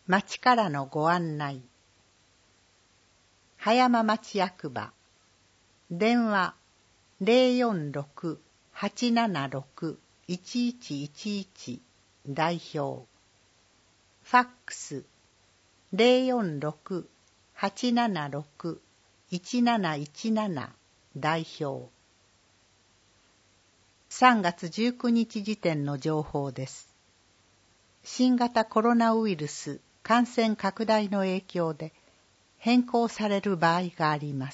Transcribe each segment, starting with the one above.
町からのご案内。葉山町役場。電話 046-876-1111 代表。ファックス 046-876-1717 代表。3月19日時点の情報です。新型コロナウイルス感染拡大の影響で変更される場合があります。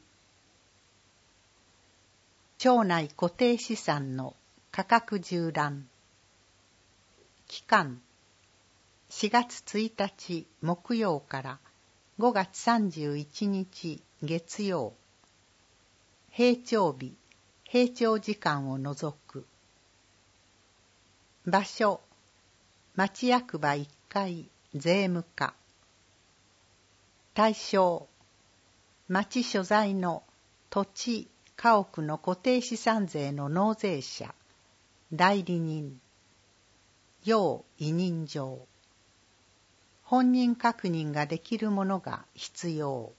町内固定資産の価格縦覧。期間4月1日木曜から5月31日月曜。閉庁日、閉庁時間を除く。場所町役場1階税務課。対象町所在の土地・家屋の固定資産税の納税者、代理人、要委任状。本人確認ができるものが必要。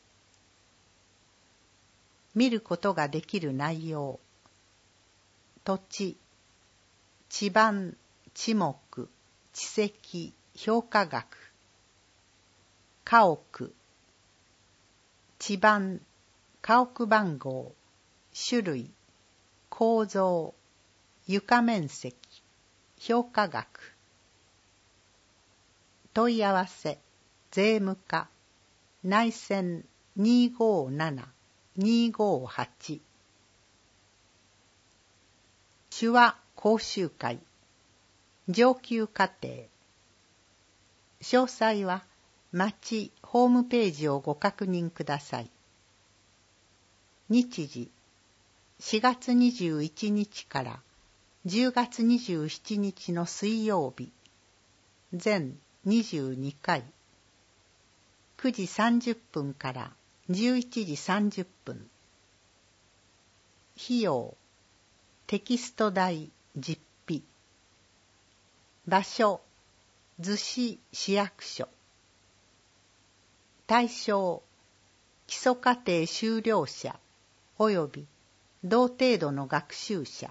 見ることができる内容。土地、地盤、地目、地籍、評価額。家屋、地盤、家屋番号、種類、構造、床面積、評価額。問い合わせ、税務課、内線257-258。手話講習会、上級課程。詳細は町ホームページをご確認ください。日時4月21日から10月27日の水曜日、全22回、9時30分から11時30分。費用テキスト代実費。場所逗子市役所。対象基礎課程修了者および同程度の学習者。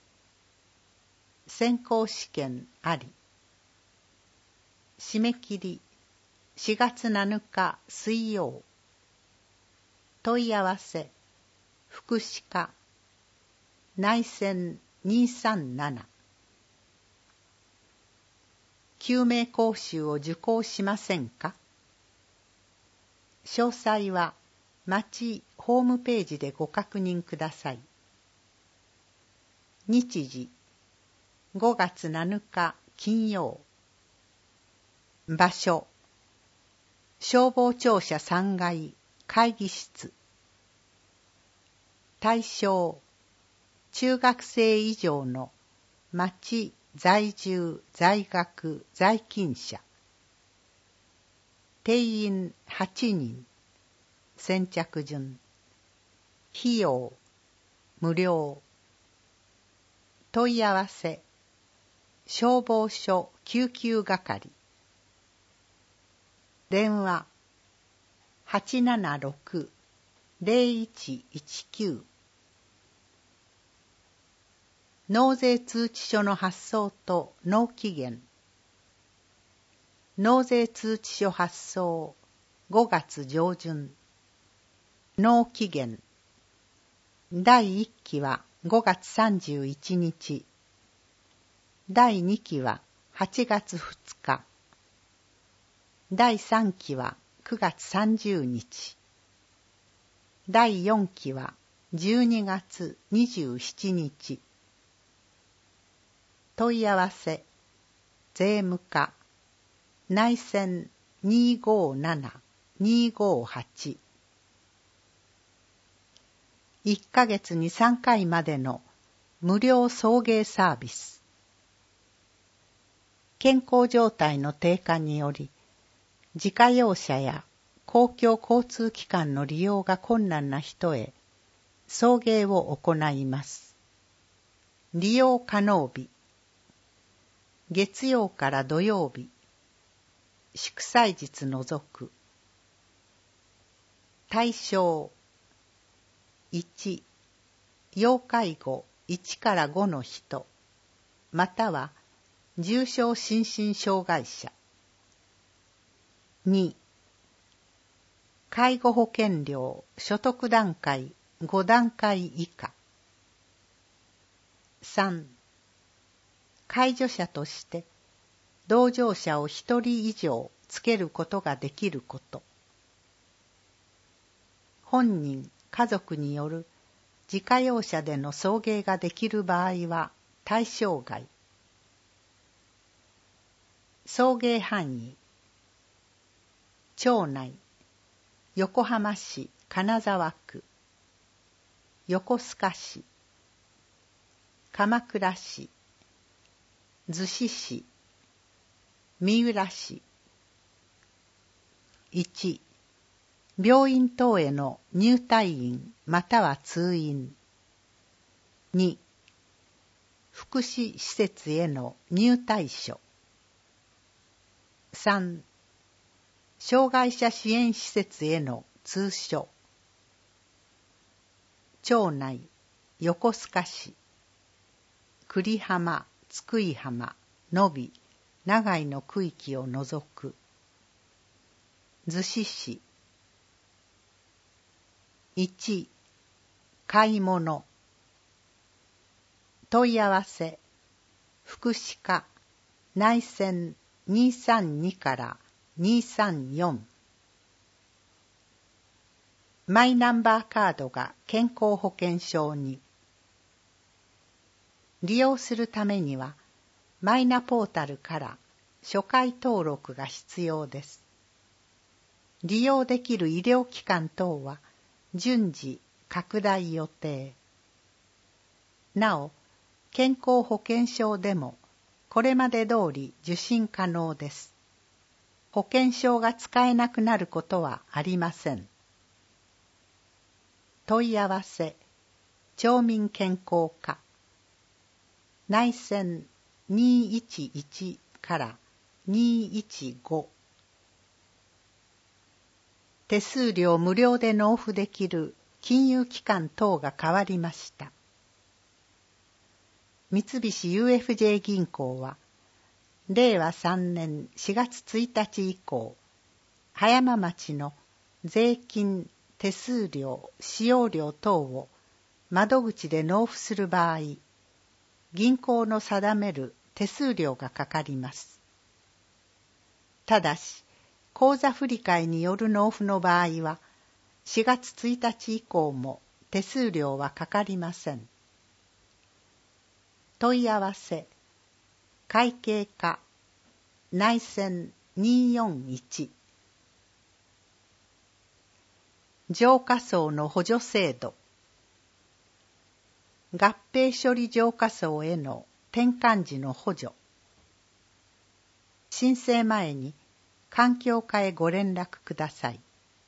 選考試験あり。締め切り4月7日水曜。問い合わせ福祉課内線237。救命講習を受講しませんか？詳細は町ホームページでご確認ください。日時5月7日金曜。場所消防庁舎3階会議室。対象中学生以上の町在住在学在勤者。定員8人。先着順。費用無料。問い合わせ消防署救急係。電話876-0119。納税通知書の発送と納期限。納税通知書発送5月上旬。納期限第1期は5月31日。第2期は8月2日。第3期は9月30日。第4期は12月27日。問い合わせ税務課内線257-258。1ヶ月に3回までの無料送迎サービス。健康状態の低下により自家用車や公共交通機関の利用が困難な人へ送迎を行います。利用可能日月曜から土曜日祝祭日除く。対象1、要介護1から5の人、または重症心身障害者。2、介護保険料所得段階5段階以下。3、介助者として同乗者を1人以上つけることができること。本人、家族による自家用車での送迎ができる場合は対象外。送迎範囲町内、横浜市金沢区、横須賀市、鎌倉市、逗子市、三浦市。1、病院等への入退院または通院。2、福祉施設への入退所。3、障害者支援施設への通所。町内、横須賀市、久里浜、津久井浜、野比、長井の区域を除く。逗子市。1、買い物。問い合わせ、福祉課、内線232から234。マイナンバーカードが健康保険証に。利用するためには、マイナポータルから初回登録が必要です。利用できる医療機関等は順次拡大予定。なお、健康保険証でもこれまで通り受診可能です。保険証が使えなくなることはありません。問い合わせ、町民健康課、内線211から215。手数料無料で納付できる金融機関等が変わりました。三菱 UFJ 銀行は、令和3年4月1日以降、葉山町の税金、手数料、使用料等を窓口で納付する場合、銀行の定める手数料がかかります。ただし、口座振替による納付の場合は、4月1日以降も手数料はかかりません。問い合わせ、会計課、内線241。浄化槽の補助制度。合併処理浄化槽への転換時の補助。申請前に環境課へご連絡ください。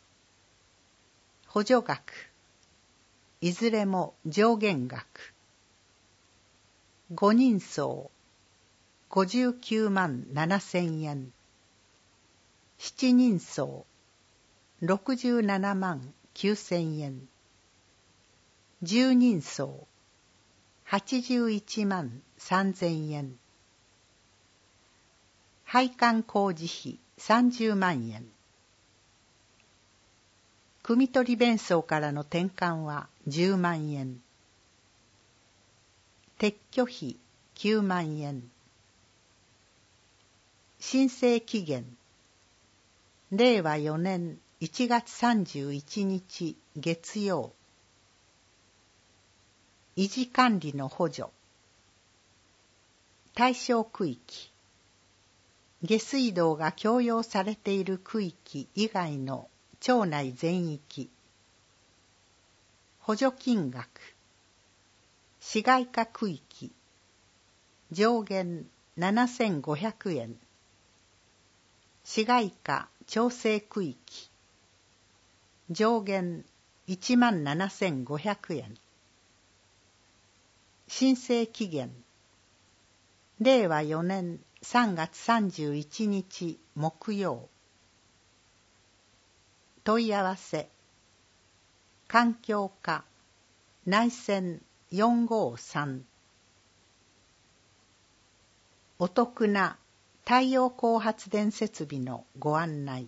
補助額、いずれも上限額。5人層、59万7,000円。7人層、67万9,000円。10人層、81万3,000円。配管工事費30万円。汲み取り弁槽からの転換は10万円。撤去費9万円。申請期限、令和4年1月31日月曜。維持管理の補助。対象区域、下水道が供用されている区域以外の町内全域。補助金額、市街化区域、上限7,500円。市街化調整区域、上限17,500円。申請期限、令和4年 3月31日木曜。問い合わせ。環境課内線453。お得な太陽光発電設備のご案内。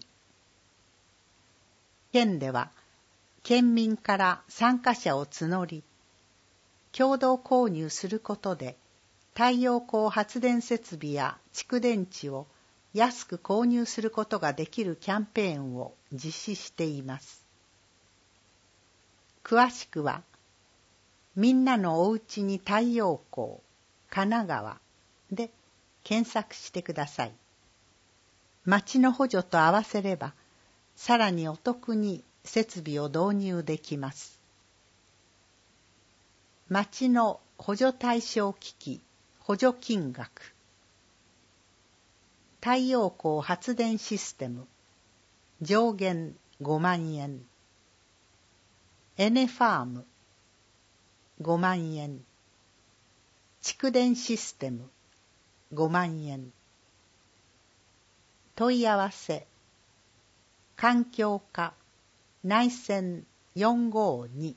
県では県民から参加者を募り、共同購入することで太陽光発電設備や蓄電池を安く購入することができるキャンペーンを実施しています。詳しくは、みんなのおうちに太陽光神奈川で検索してください。町の補助と合わせれば、さらにお得に設備を導入できます。町の補助対象機器補助金額。太陽光発電システム上限5万円。エネファーム5万円。蓄電システム5万円。問い合わせ。環境課内線452。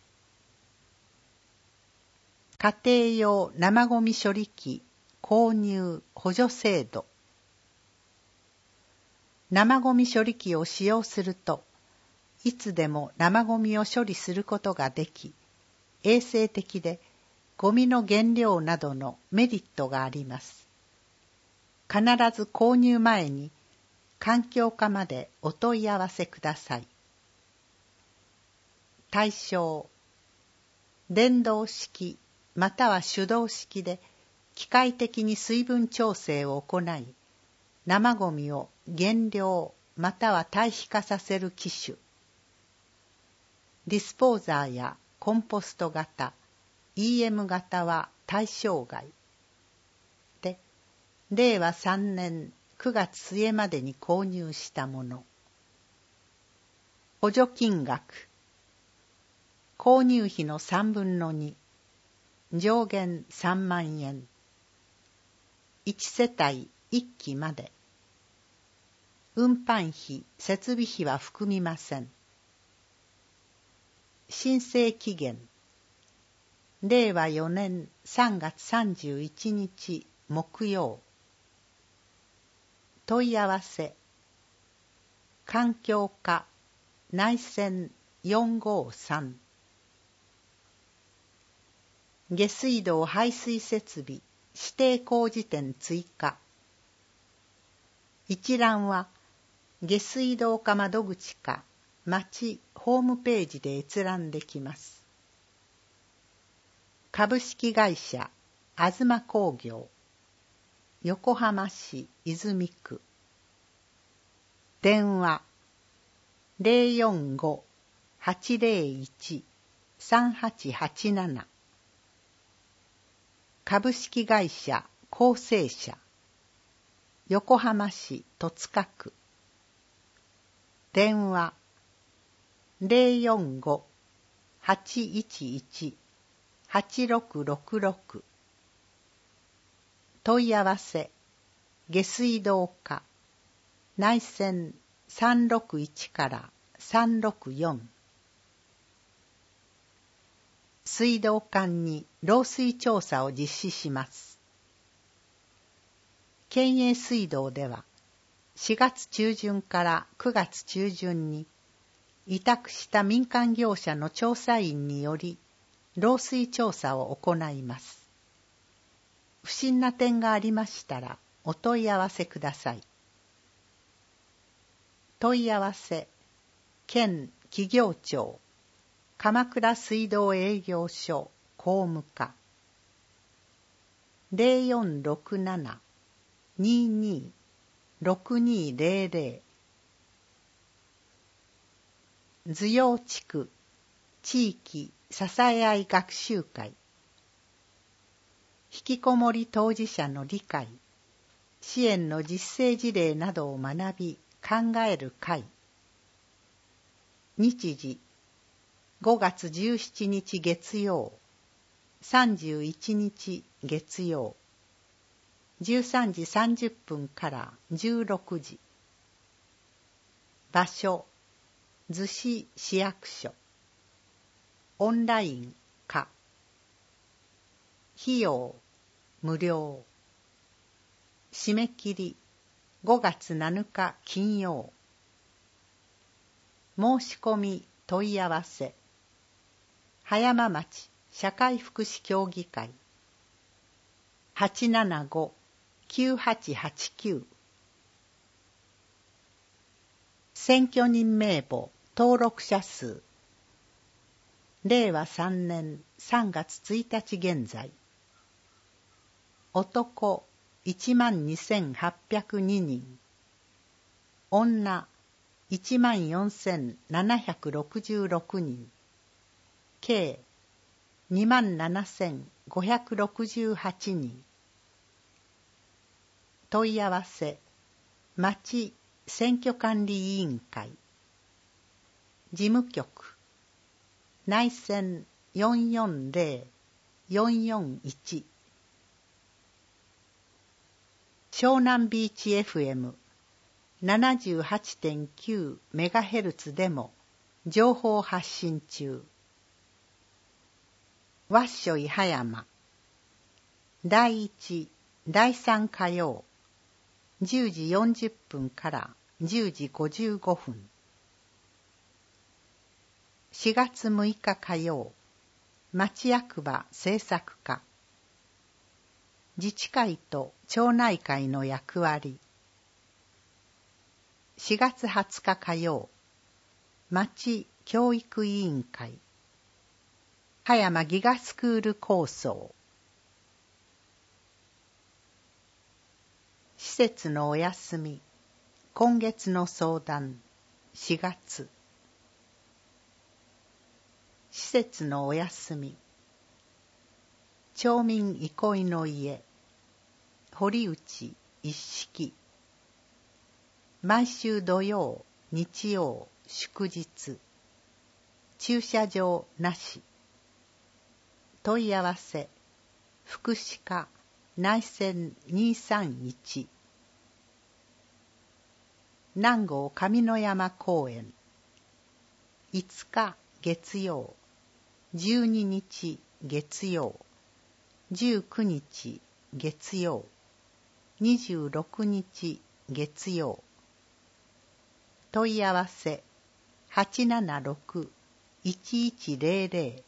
家庭用生ゴミ処理機購入補助制度。生ゴミ処理機を使用すると、いつでも生ゴミを処理することができ、衛生的でゴミの原料などのメリットがあります。必ず購入前に環境課までお問い合わせください。対象。電動式または手動式で機械的に水分調整を行い、生ゴミを減量または堆肥化させる機種。ディスポーザーやコンポスト型、EM 型は対象外。で、令和3年9月末までに購入したもの。補助金額。購入費の3分の2。上限3万円。1世帯1機まで。運搬費、設備費は含みません。申請期限。令和4年3月31日木曜。問い合わせ。環境課内線453。下水道排水設備指定工事点追加。一覧は下水道課窓口か町ホームページで閲覧できます。株式会社あずま工業横浜市泉区。電話 045-801-3887。株式会社厚生社横浜市戸塚区。電話 045-811-8666。問い合わせ。下水道課内線361から364。水道管に漏水調査を実施します。県営水道では4月中旬から9月中旬に委託した民間業者の調査員により漏水調査を行います。不審な点がありましたらお問い合わせください。問い合わせ。県企業庁鎌倉水道営業所公務課 0467-22-6200。 図陽地区地域支え合い学習会。引きこもり当事者の理解、支援の実践事例などを学び考える会。日時5月17日月曜、31日月曜。 13時30分から16時。場所、逗子市役所。オンラインか。費用、無料。締め切り、5月7日金曜。申し込み問い合わせ。葉山町社会福祉協議会。875-9889。選挙人名簿登録者数。令和3年3月1日現在。男12,802人。女14,766人。計27,568人。問い合わせ、町選挙管理委員会。事務局、内線440-441。湘南ビーチ FM78.9 メガヘルツでも情報発信中。わっしょい葉山。第1、第3火曜、10時40分から10時55分。4月6日火曜、町役場政策課。自治会と町内会の役割。4月20日火曜、町教育委員会。葉山ギガスクール構想。施設のお休み、今月の相談、4月。施設のお休み。町民憩いの家、堀内一式。毎週土曜、日曜、祝日。駐車場なし。問い合わせ、福祉課内線231。南郷上野山公園。5日月曜、12日月曜、19日月曜、26日月曜。問い合わせ、876-1100。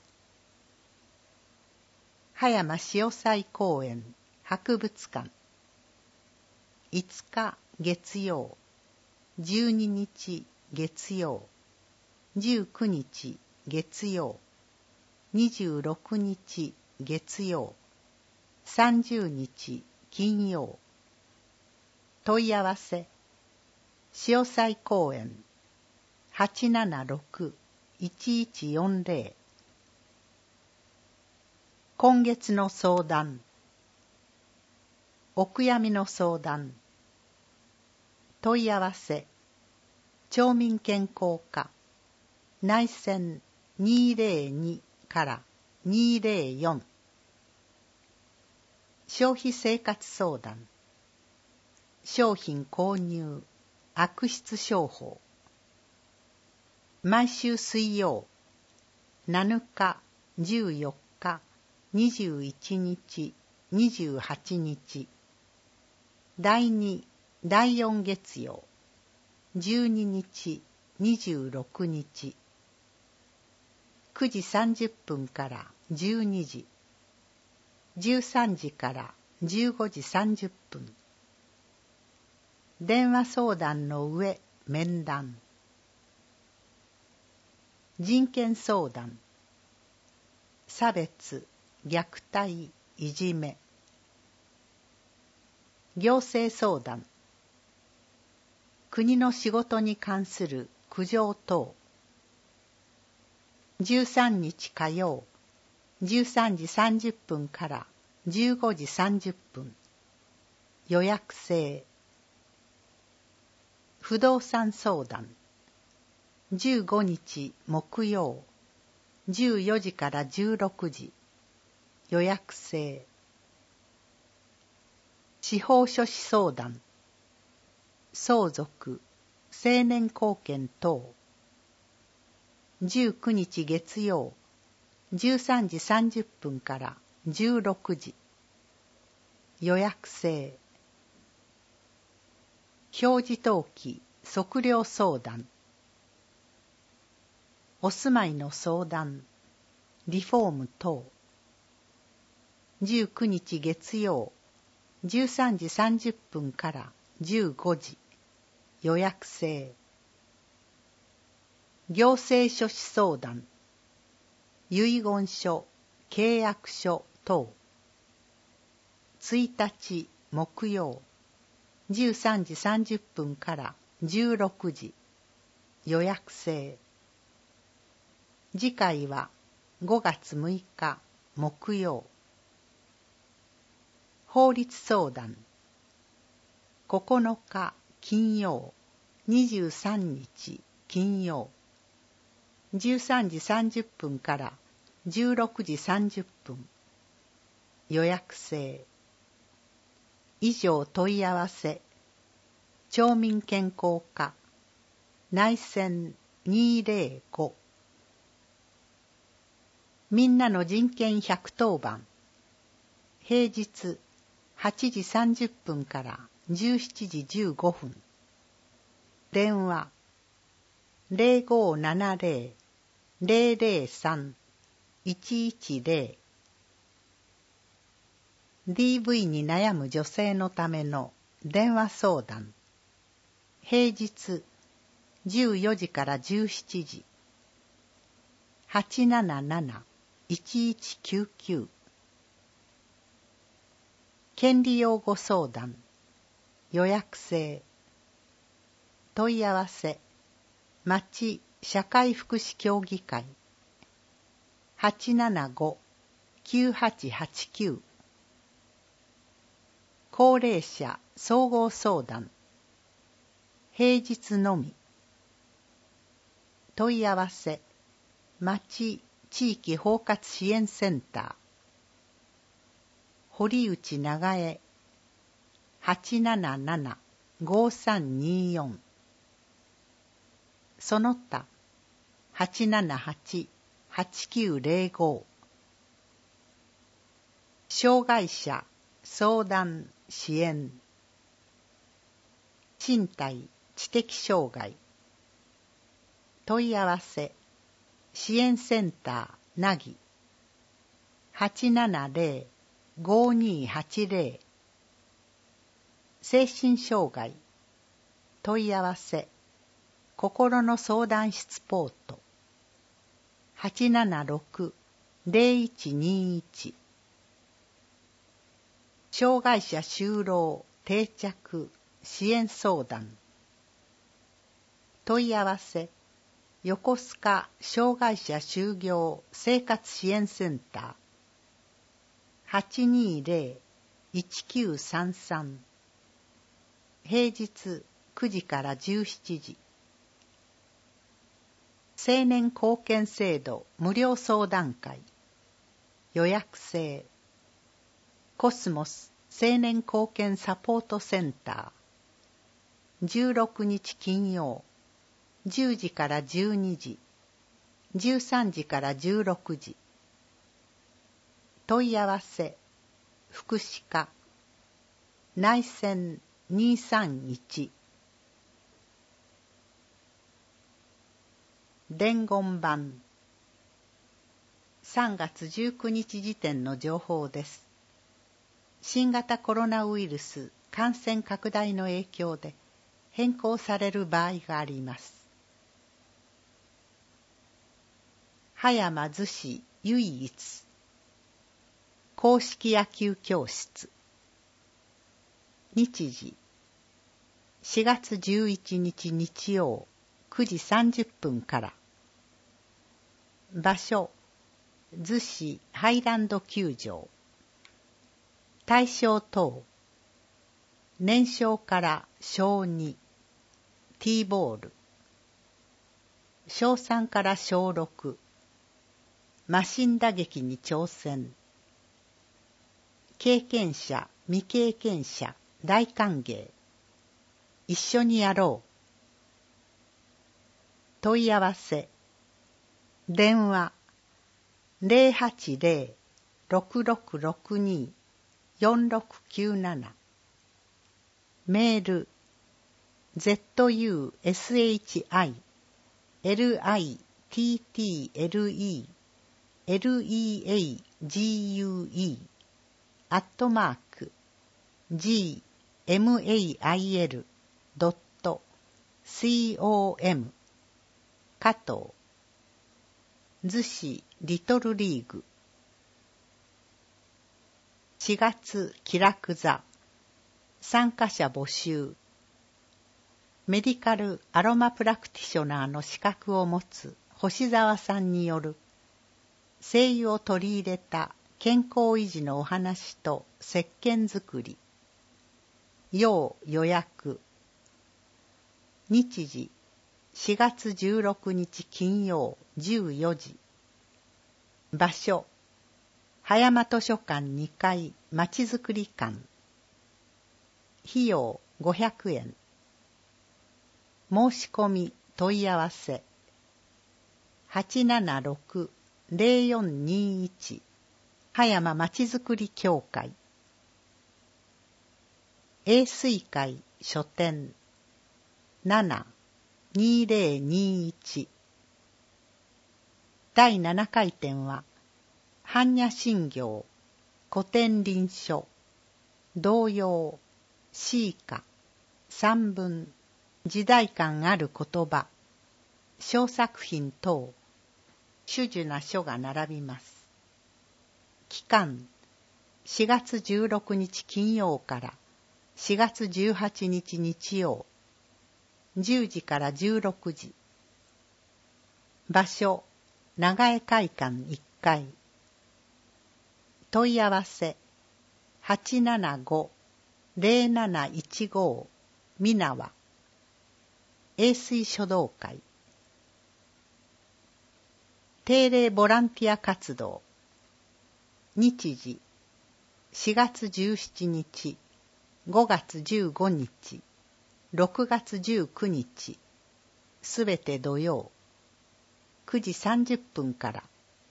葉山潮祭公園博物館。5日月曜、12日月曜、19日月曜、26日月曜、30日金曜。問い合わせ、潮祭公園 876-1140。今月の相談。お悔やみの相談。問い合わせ、町民健康課内線202から204。消費生活相談。商品購入、悪質商法。毎週水曜、7日、14日、21日、28日。第2、第4月曜、12日、26日。9時30分から12時。13時から15時30分。電話相談の上、面談。人権相談。差別、虐待、いじめ。行政相談。国の仕事に関する苦情等。13日火曜、13時30分から15時30分。予約制。不動産相談。15日木曜、14時から16時。予約制。 司法書士相談、相続、青年貢献等。19日月曜、13時30分から16時。予約制。表示登記、測量相談。お住まいの相談、リフォーム等。19日月曜、13時30分から15時。予約制。行政書士相談、遺言書、契約書等。1日木曜、13時30分から16時。予約制。次回は5月6日木曜。法律相談、9日金曜、23日金曜。13時30分から16時30分。予約制。以上問い合わせ。町民健康課、内線205。みんなの人権110番。平日8時30分から17時15分。電話 0570-003-110。DV に悩む女性のための電話相談。平日14時から17時。877-1199。権利擁護相談。予約制。問い合わせ。町社会福祉協議会。875-9889。高齢者総合相談。平日のみ。問い合わせ。町地域包括支援センター。堀内長江。877-5324。その他 878-8905。障害者相談支援。身体知的障害。問い合わせ。支援センターなぎ。870-5280。精神障害。問い合わせ。心の相談室ポート。876-0121。障害者就労定着支援相談。問い合わせ。横須賀障害者就業生活支援センター。820-1933。平日9時から17時。青年貢献制度無料相談会。予約制。コスモス青年貢献サポートセンター。16日金曜、10時から12時、13時から16時。問い合わせ。福祉課。内線231。伝言板。3月19日時点の情報です。新型コロナウイルス感染拡大の影響で変更される場合があります。葉山逗子唯一硬式野球教室。日時4月11日日曜9時30分から。場所逗子ハイランド球場。対象等年少から小2 T ボール、小3から小6マシン打撃に挑戦、 経験者、未経験者、大歓迎。一緒にやろう。問い合わせ。電話 080-6662-4697。メール ZUSHILEAGUE@gmail.com 加藤逗子リトルリーグ。4月気楽座。参加者募集。メディカルアロマプラクティショナーの資格を持つ星沢さんによる精油を取り入れた健康維持のお話と石鹸作り。要予約。日時4月16日金曜14時。場所葉山図書館2階まちづくり館。費用500円。申し込み問い合わせ 876-0421 葉山まちづくり協会。永水会書店7-2021。第7回展は般若心経古典臨書童謡詩歌散文時代感ある言葉小作品等種々な書が並びます。期間4月16日金曜から4月18日日曜10時から16時。場所長江会館1階。問い合わせ 875-0715 美縄永水書道会。定例ボランティア活動。日時4月17日5月15日6月19日すべて土曜9時30分から。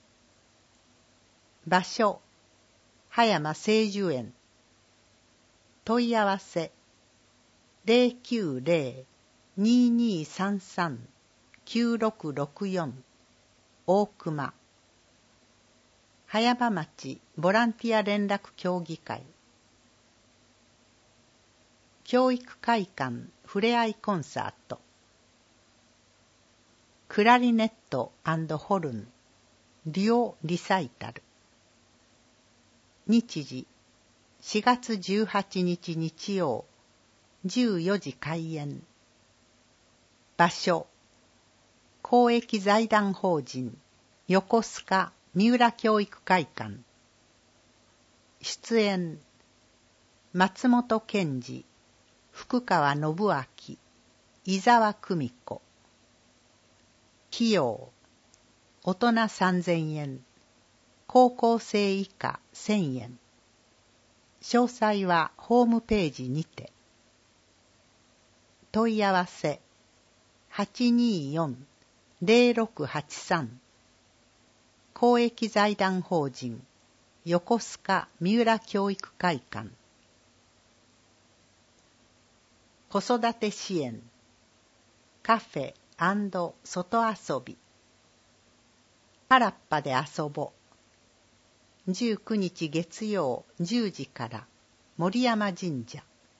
場所葉山清寿園。問い合わせ 090-2233-9664 大熊葉山町ボランティア連絡協議会。教育会館ふれあいコンサート。クラリネット&ホルンデュオリサイタル。日時4月18日日曜14時開演。場所公益財団法人横須賀三浦教育会館。出演松本健二、福川信明、伊沢久美子。費用大人3000円、高校生以下1000円。詳細はホームページにて。問い合わせ 824-0683 公益財団法人横須賀三浦教育会館。子育て支援カフェ&外遊び。原っぱで遊ぼ。19日月曜10時から森山神社。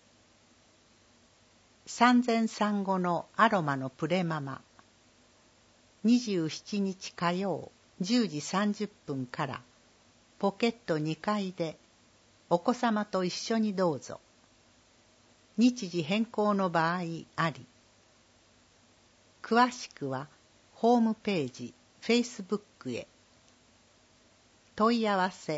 産前産後のアロマのプレママ。27日火曜10時30分からポケット2階でお子様と一緒にどうぞ。日時変更の場合あり。詳しくはホームページ、Facebook へ。問い合わせ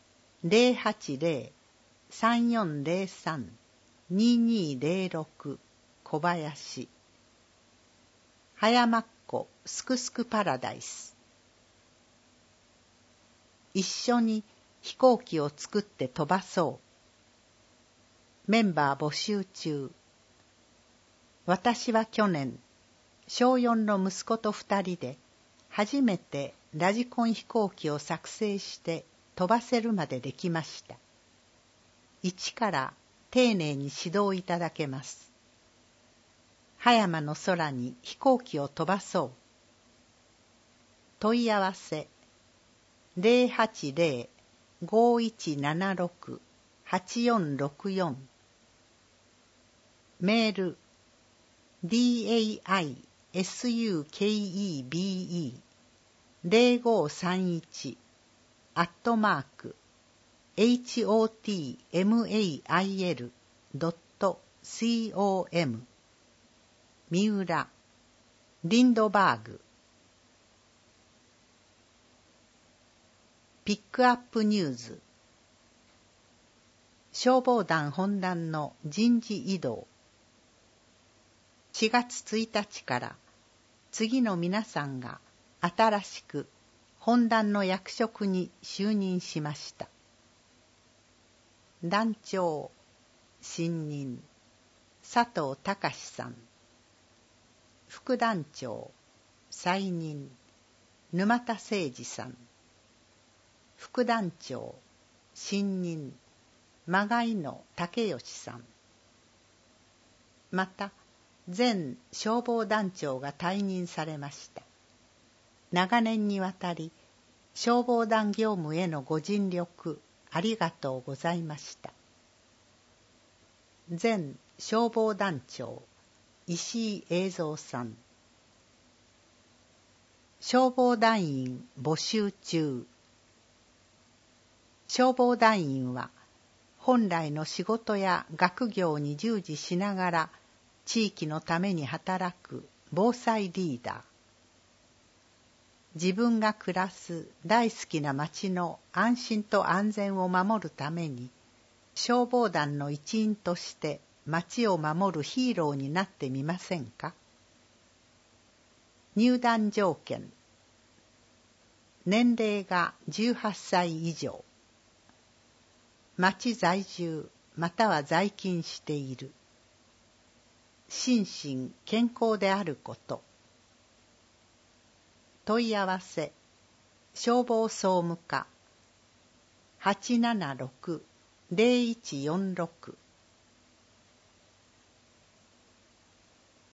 080-3403-2206 小林。葉山っ子すくすくパラダイス。一緒に飛行機を作って飛ばそう。メンバー募集中。私は去年、小4の息子と2人で初めてラジコン飛行機を作成して飛ばせるまでできました。一から丁寧に指導いただけます。葉山の空に飛行機を飛ばそう。問い合わせ 080-5176-8464 メール daisuke-BE0531@hotmail.com 三浦リンドバーグ。ピックアップニューズ。消防団本団の人事異動。4月1日から次の皆さんが新しく本団の役職に就任しました。団長新任佐藤隆さん。副団長再任沼田誠二さん。副団長新任間貝野武義さん。また前消防団長が退任されました。長年にわたり消防団業務へのご尽力ありがとうございました。前消防団長石井栄三さん。消防団員募集中。消防団員は本来の仕事や学業に従事しながら地域のために働く防災リーダー。自分が暮らす大好きな町の安心と安全を守るために消防団の一員として町を守るヒーローになってみませんか。入団条件。年齢が18歳以上。町在住または在勤している。心身健康であること。問い合わせ消防総務課 876-0146